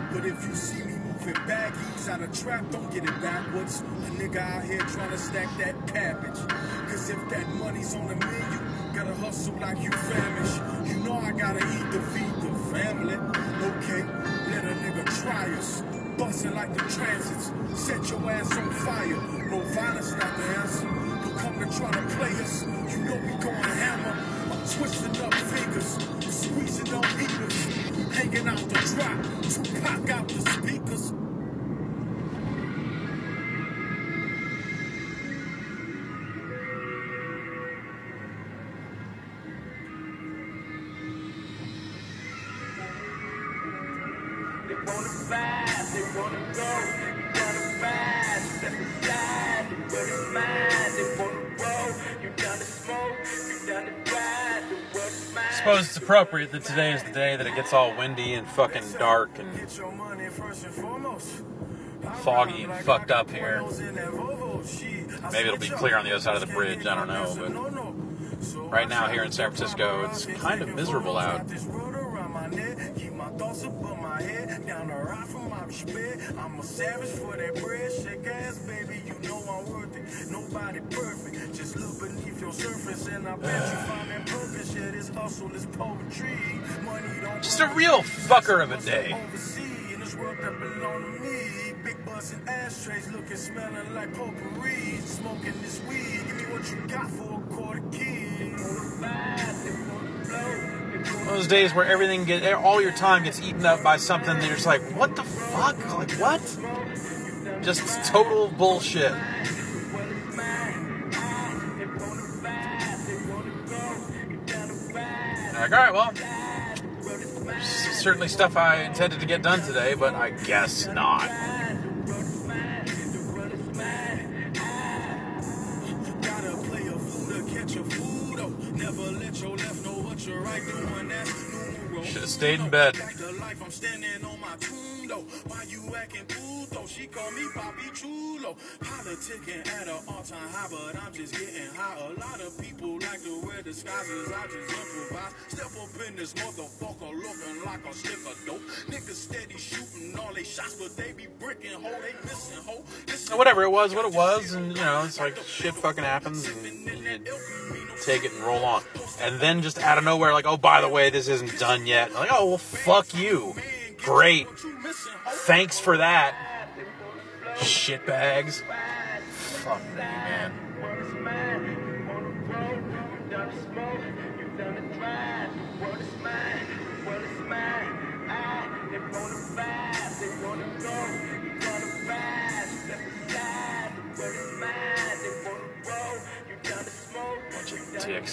But if you see me moving baggies out of trap, don't get it backwards. A nigga out here trying to stack that cabbage. Cause if that money's on the menu, gotta hustle like you famished. You know I gotta eat to feed the family. Okay, let a nigga try us. Bustin' like the transits. Set your ass on fire. No violence not the answer. But come to try to play us. You know we going hammer. I'm twisting up fingers. Squeezing on heaters. Hanging out the drop. Tupac out the speakers. They wanna fight, they wanna go. You gotta fight, step aside. The world is mine. They wanna roll. You down to smoke, you down to ride. The world is mine. I suppose it's appropriate that today is the day that it gets all windy and fucking dark and foggy and fucked up here. Maybe it'll be clear on the other side of the bridge, I don't know, but right now here in San Francisco, it's kind of miserable out. I'm a savage for that bread, shake ass, baby. You know I'm worth it. Nobody perfect. Just look beneath your surface, and I bet you find that purpose. Yeah, this hustle is poetry. Money don't. Just a real fucker of a day. In this world that belong to me. Big butts and ashtrays, looking, smelling like potpourri. Smoking this weed. Give me what you got for a quarter key. Those days where all your time gets eaten up by something that you're just like, what the fuck? Like, what? Just total bullshit. Like, alright, well, certainly stuff I intended to get done today, but I guess not. Should have stayed in bed. She call me Bobby Chulo. Politicking at an all-time high, but I'm just getting high. A lot of people like to wear disguises. I just improvise. Step up in this motherfucker looking like a stick of dope. Niggas steady shooting all they shots, but they be bricking hole. They missing hole. Whatever it was, what it was, and you know, it's like shit fucking happens, and you take it and roll on. And then just out of nowhere, like, oh, by the way, this isn't done yet. Like, oh, well, fuck you. Great. Thanks for that. Shitbags. Fuck me, man. Bunch of dicks.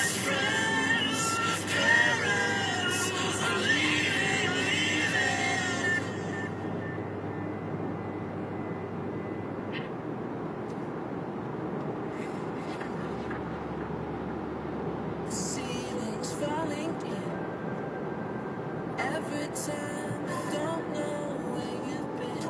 Ceilings falling in. Every time I don't know where you've been.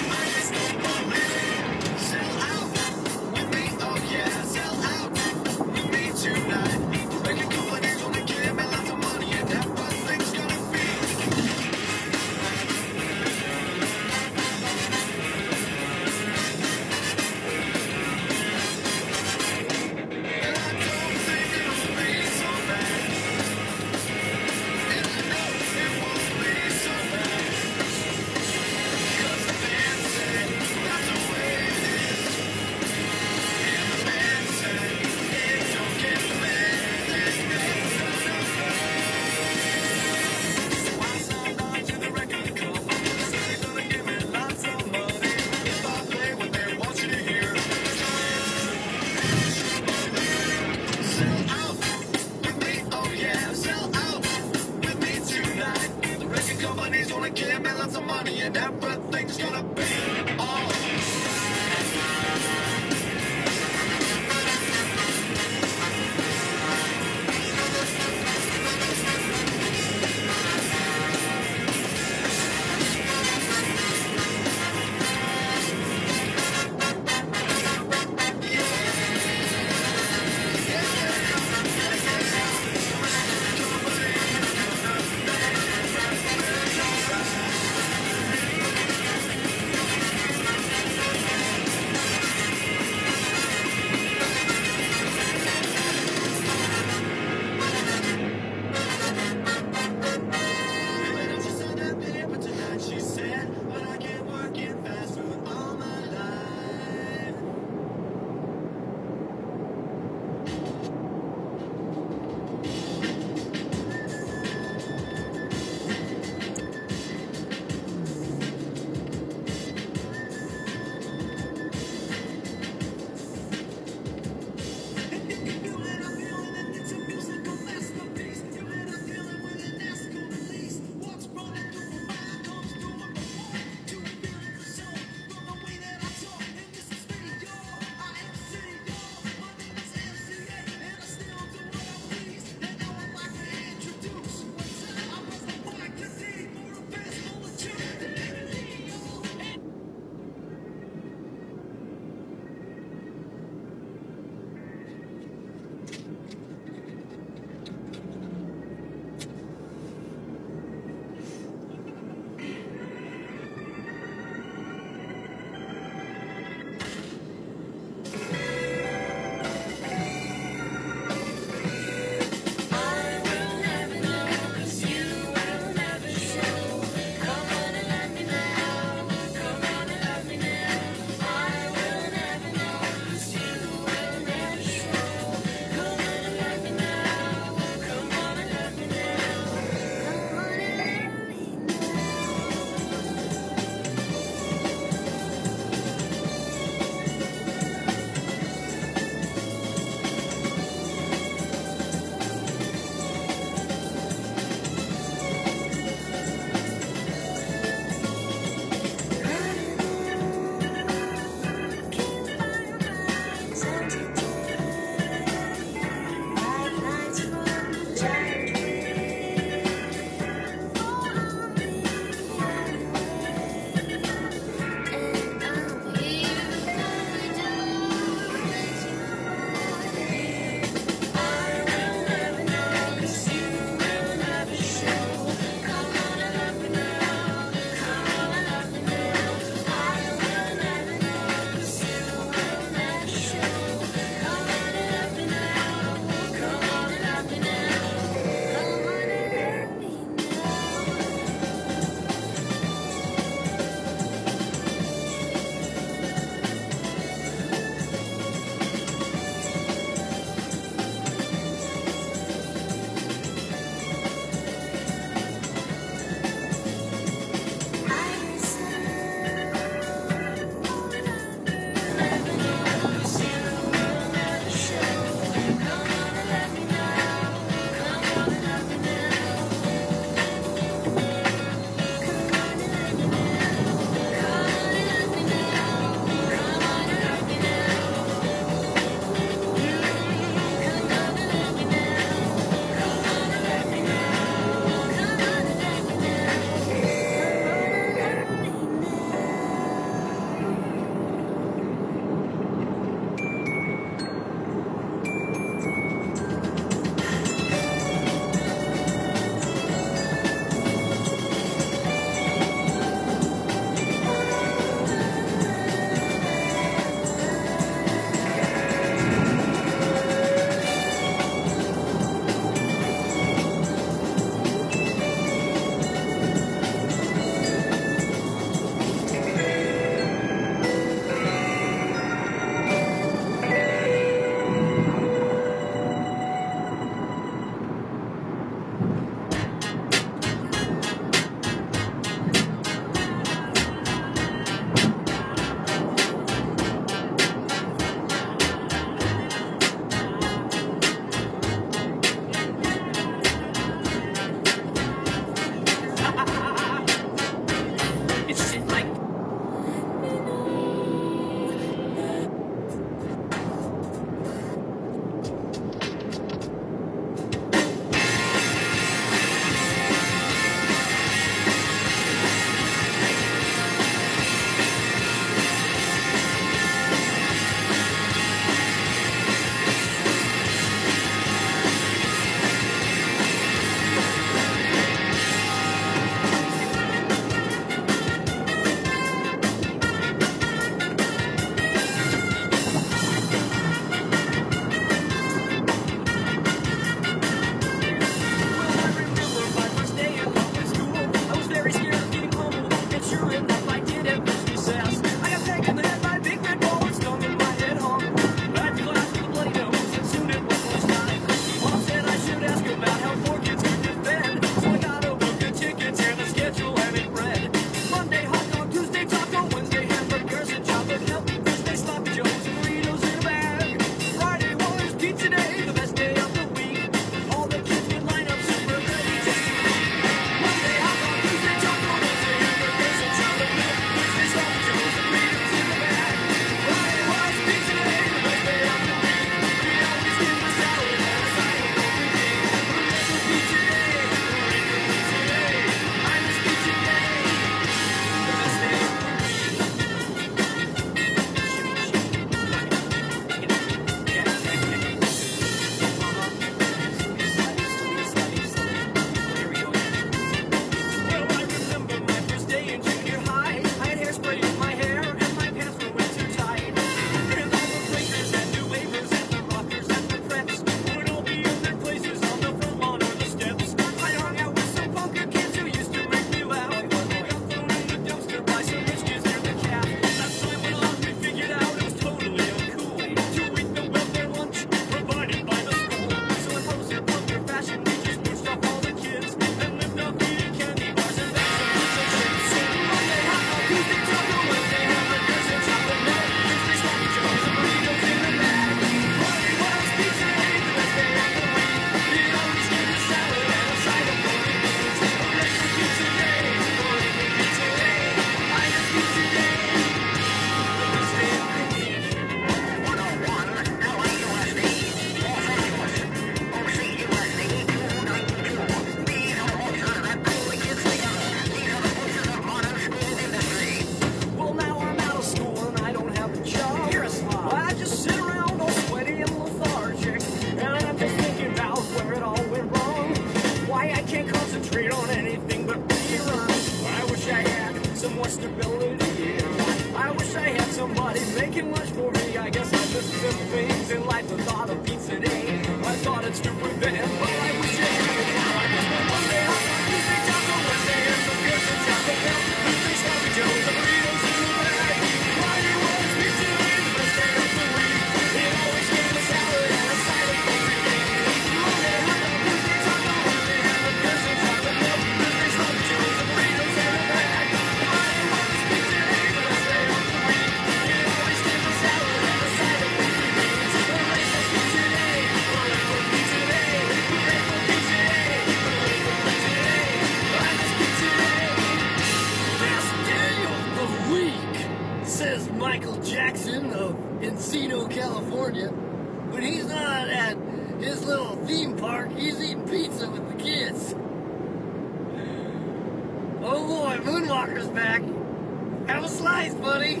pizza's back. Have a slice, buddy.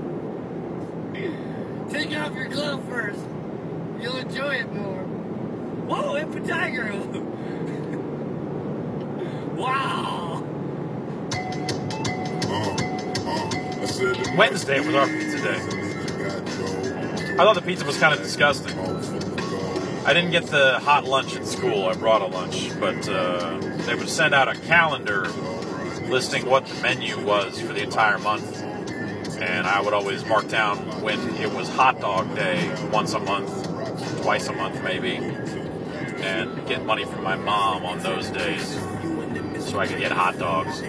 Take off your glove first. You'll enjoy it more. Whoa, Impa Tiger. Wow. Wednesday was our pizza day. I thought the pizza was kind of disgusting. I didn't get the hot lunch at school. I brought a lunch, but they would send out a calendar listing what the menu was for the entire month. And I would always mark down when it was hot dog day, once a month, twice a month maybe, and get money from my mom on those days so I could get hot dogs.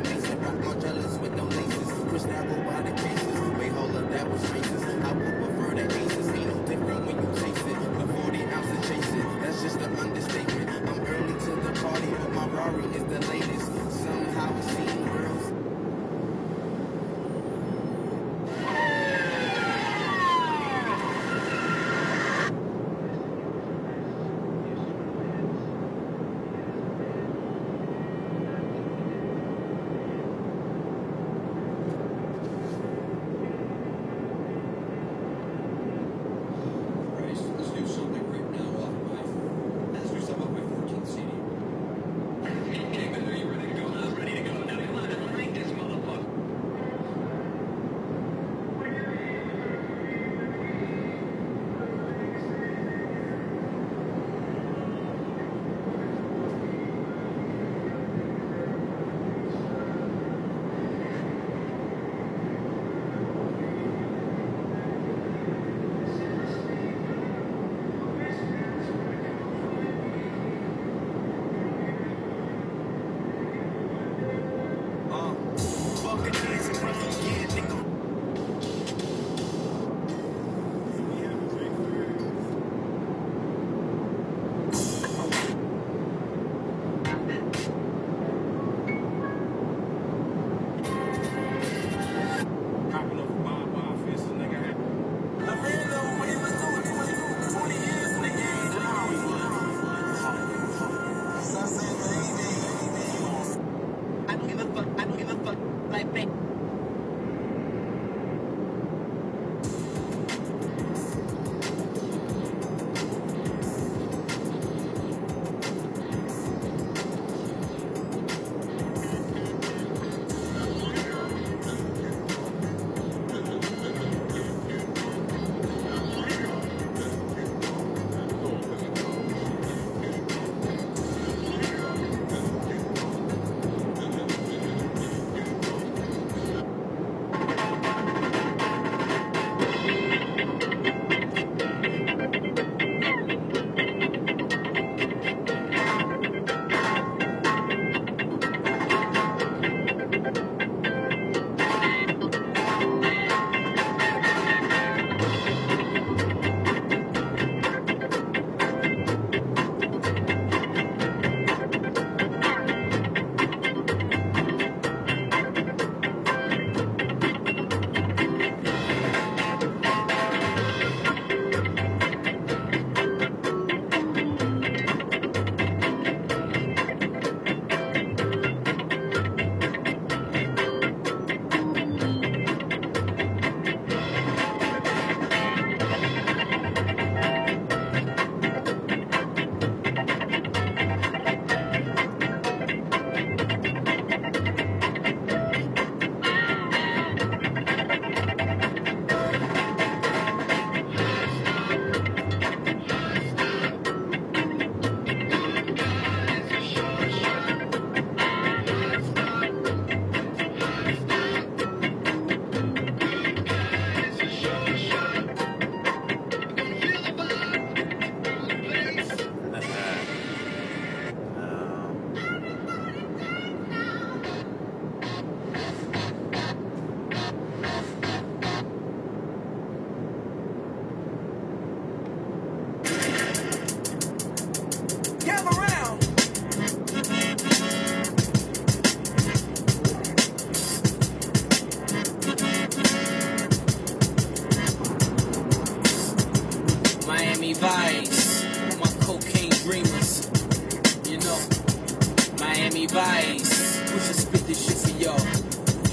Vice, my cocaine dreamers, you know, Miami Vice, we should spit this shit for y'all.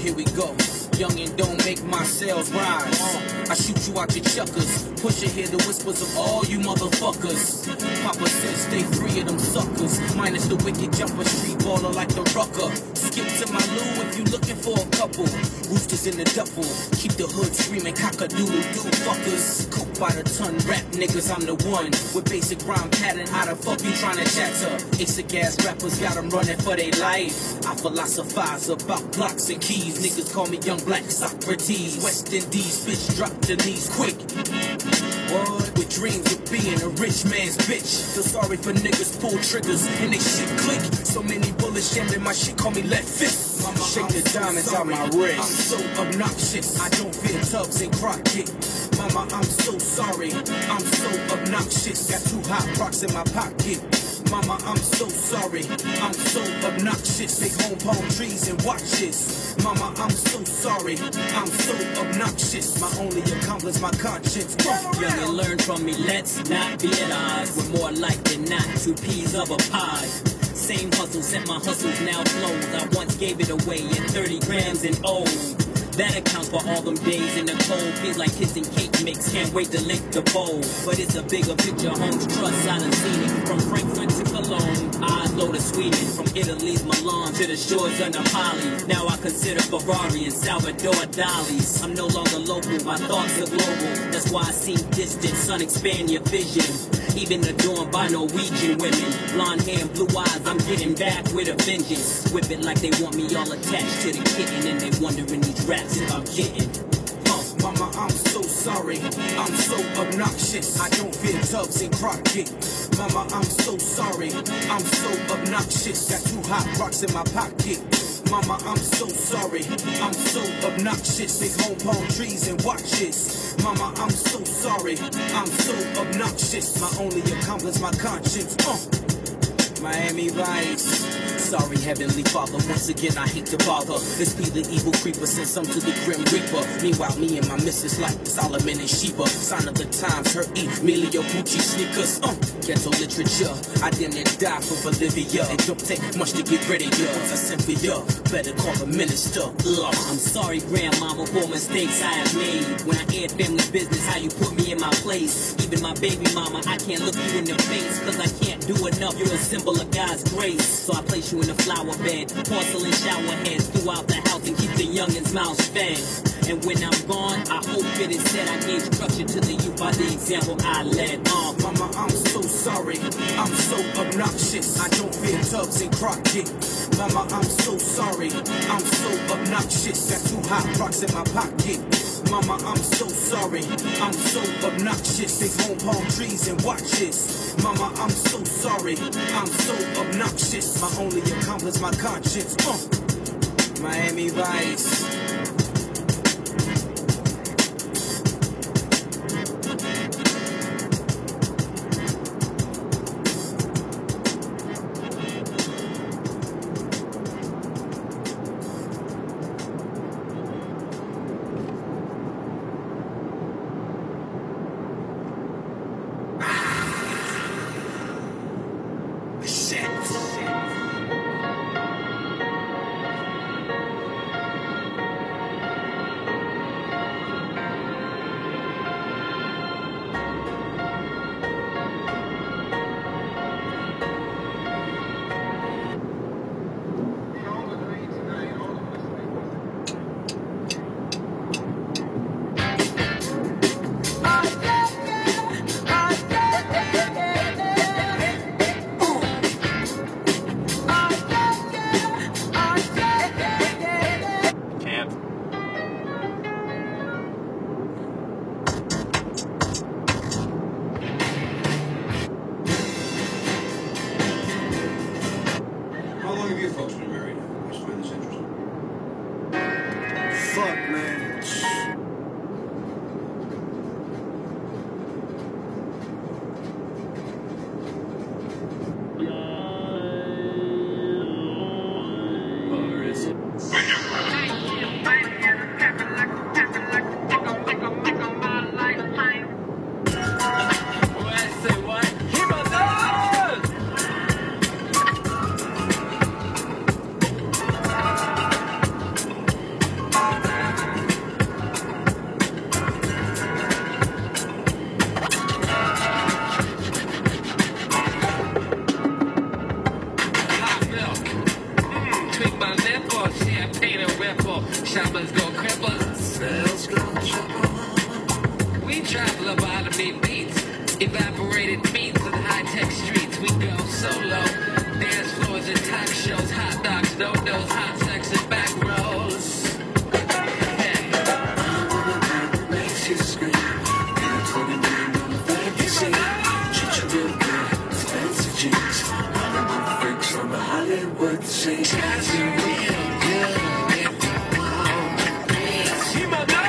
youngin', don't make my sales rise. I shoot you out your chuckers, push and hear the whispers of all you motherfuckers. Papa says stay free of them suckers, minus the wicked jumper, street baller like the rucker. Skip to my loo if you looking for a couple. Roosters in the duffel, keep the hood screaming cock-a-doodle-doo fuckers. Coke by the ton, rap niggas, I'm the one. With basic rhyme pattern, how the fuck you tryna chatter? Ace of gas rappers got them running for their life. I philosophize about blocks and keys. Niggas call me young black Socrates. West Indies, bitch, drop the knees quick. What? With dreams of being a rich man's bitch. Feel sorry for niggas pull triggers and they shit click. So many bullets jamming my shit, call me left fist. Mama, shake the diamonds out my wrist. I'm so obnoxious, I don't fear tubs and Crockett. Mama, I'm so sorry, I'm so obnoxious. Got 2 hot rocks in my pocket. Mama, I'm so sorry, I'm so obnoxious. Big home palm trees and watches. Mama, I'm so sorry, I'm so obnoxious. My only accomplice, my conscience. Young and learn from me, let's not be at odds. We're more like than not 2 peas of a pod. Same hustle, set my hustles now flows. I once gave it away at 30 grams and old. That accounts for all them days in the cold. Feels like kids and cake mix, can't wait to lick the bowl. But it's a bigger picture, homes trust, I done seen it. From Frankfurt to Cologne, Oslo to Sweden. From Italy's Milan to the shores of Napoli. Now I consider Ferrari and Salvador Dali's. I'm no longer local, my thoughts are global. That's why I seem distant, son, expand your vision. Even adorned by Norwegian women. Blonde hair and blue eyes, I'm getting back with a vengeance. Whip it like they want me all attached to the kitten. And they wondering these raps if I'm getting. Mama, I'm so sorry, I'm so obnoxious. I don't fear tubs and Crockett. Mama, I'm so sorry, I'm so obnoxious. Got 2 hot rocks in my pocket. Mama, I'm so sorry, I'm so obnoxious. Big home palm trees and watches. Mama, I'm so sorry, I'm so obnoxious. My only accomplice, my conscience. Miami Vice. Sorry, Heavenly Father, once again I hate to bother. This be the evil creeper, send some to the Grim Reaper. Meanwhile, me and my missus like Solomon and Sheba. Sign of the times, her Emilio Pucci sneakers. Ghetto literature, I didn't die for Bolivia. It don't take much to get rid of you. I simply better call the minister. I'm sorry, grandmama, for mistakes I have made. When I aired family business, how you put me in my place. Even my baby mama, I can't look you in the face, cause I can't do enough. You're a symbol of God's grace. So I place you in a flower bed, porcelain shower heads throughout the house and keep the youngins' mouths fed. And when I'm gone, I hope it is said I gave structure to the youth by the example I led. Mama, I'm so sorry, I'm so obnoxious. I don't fear tubs and Crockett. Mama, I'm so sorry, I'm so obnoxious. Got 2 hot rocks in my pocket. Mama, I'm so sorry, I'm so obnoxious. Big home palm trees and watches. Mama, I'm so sorry, I'm so obnoxious. My only accomplice, my conscience. Miami Vice. paint a ripple. Shoppers go cripple. Sales go triple. We travel about to meet beats. Evaporated meats and high-tech streets. We go solo. Dance floors and talk shows. Hot dogs, no-dos, hot sex and back rows. Makes you scream. Get 20 million on the fantasy. Treat you real good. Expensive jeans. Hollywood freaks from the Hollywood scene. Got you real good. If you want me. See my name.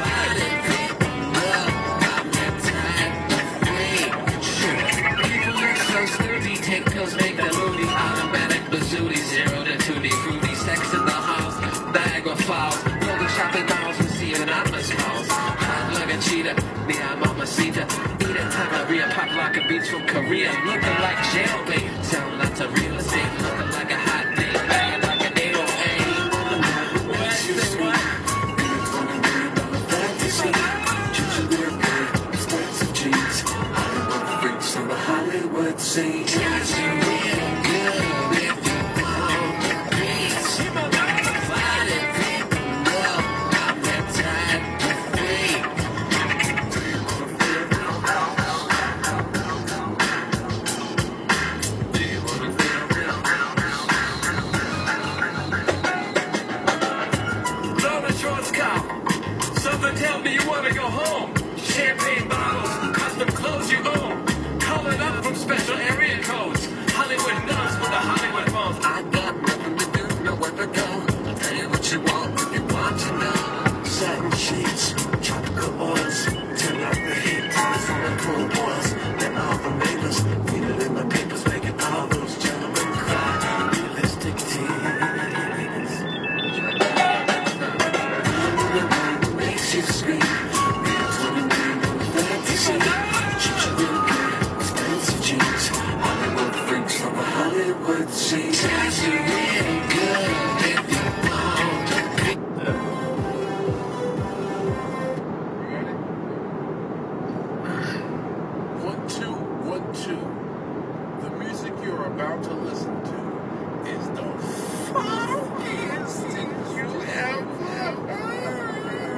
Take pills, make the movie. Automatic bazooty, 0 to 2D fruity. Sex in the house, Niagara Falls. Local shopping malls, receiving atlas calls. Hot like a cheetah, me I'm mamacita. Eat a time, pop like a beach from Korea. Looking like jailbait, sound lots of real estate. Looking like a hot date, banging like an 808. What you say what? Fantasy, treat you real good, expensive jeans. Hollywood freaks from the Hollywood scene. Tell me you wanna go home. Champagne bottles, custom clothes you own. Calling up from special area codes. Hollywood nuts with the Hollywood phones. I got nothing to do, nowhere to go. I'll tell you what you want if you want to know. Satin sheets, tropical oils. Turn out the heat, turn the swimming pool boils. Then all the neighbors, read it in the papers, making all those gentlemen cry. Realistic tears. Makes you scream. Get 20 million on the fantasy. Treat you real good, expensive jeans. Hollywood freaks from the Hollywood scene. Treat you real good if you want. 1, 2, 1, 2. The music you're about to listen to is the funkiest thing you ever heard.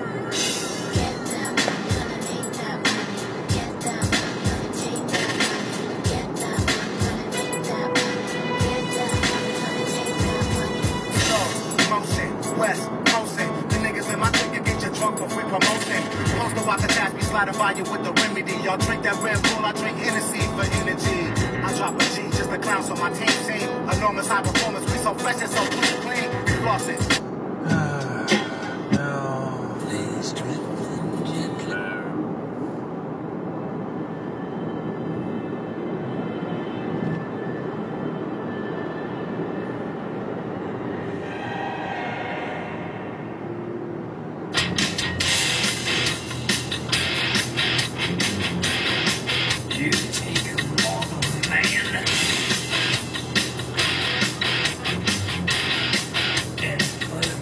West Coastin', the niggas in my ticket get you drunk for free promotion. Supposed to watch the dash, be sliding by you with the remedy. Y'all drink that Red Bull, I drink Hennessy for energy. I drop a G, just a clown, so my team. Enormous high performance, we so fresh and so clean, we floss it. Please drift gently. You take all the man. And put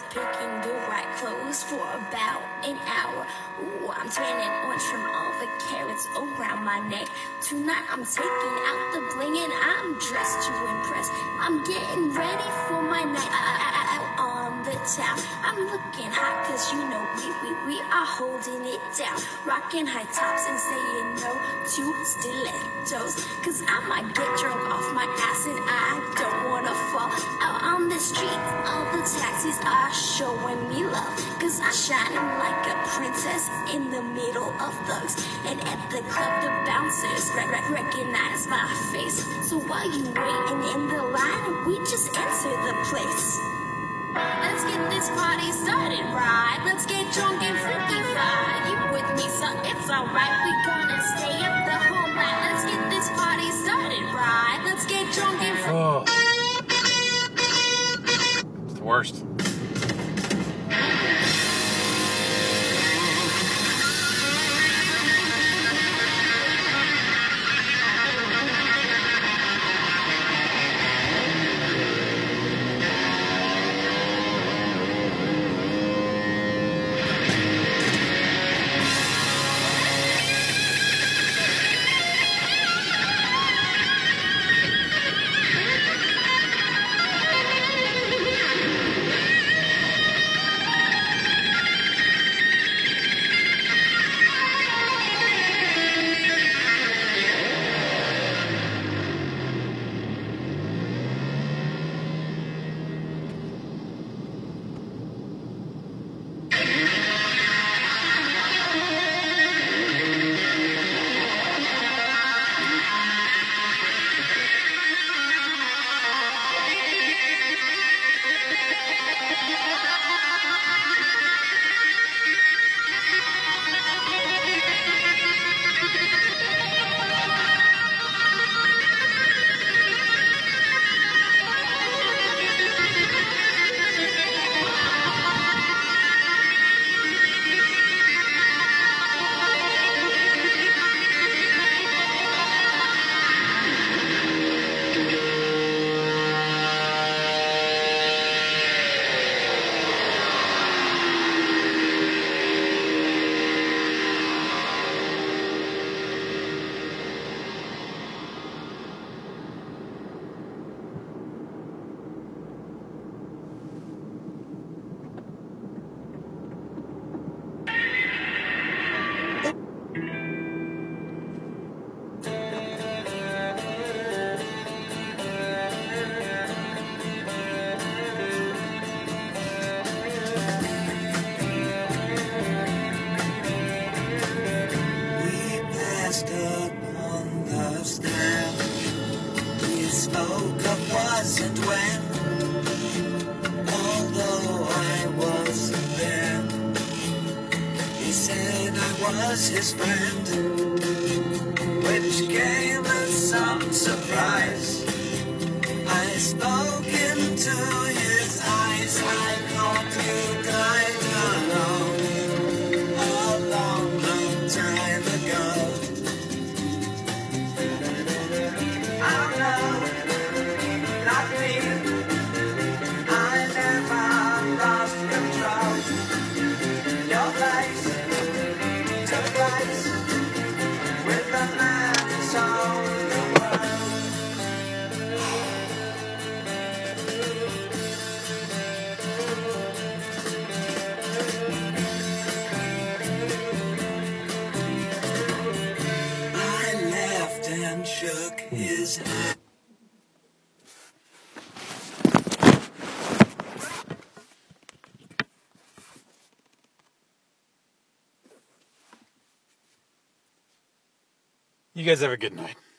picking the right clothes for about an hour. Ooh, I'm tanning orange from all the carrots around my neck. Tonight I'm taking out the bling and I'm dressed to impress. I'm getting ready for my night out on the town. I'm looking hot cause you know we are holding it down. Rocking high tops and saying no to stilettos. Cause I might get drunk off my ass and I don't wanna fall out on the street. All the taxis are showing me love. Cause I'm shining like a princess in the middle of thugs. And at the club the bouncers recognize my face. So while you waiting in the line, we just enter the place. Let's get this party started, right? Let's get drunk and freaky fine. You with me, so it's alright. We gonna stay up the whole night. Let's get this party started, right? Let's get drunk and freaky. Oh. It's the worst. Was his friend, which came as some surprise. I spoke into his eyes. I thought you died alone a long, long time ago. Oh no, not me. I never lost control. Your face with the man who sold the world. I laughed and shook his hand. You guys have a good night.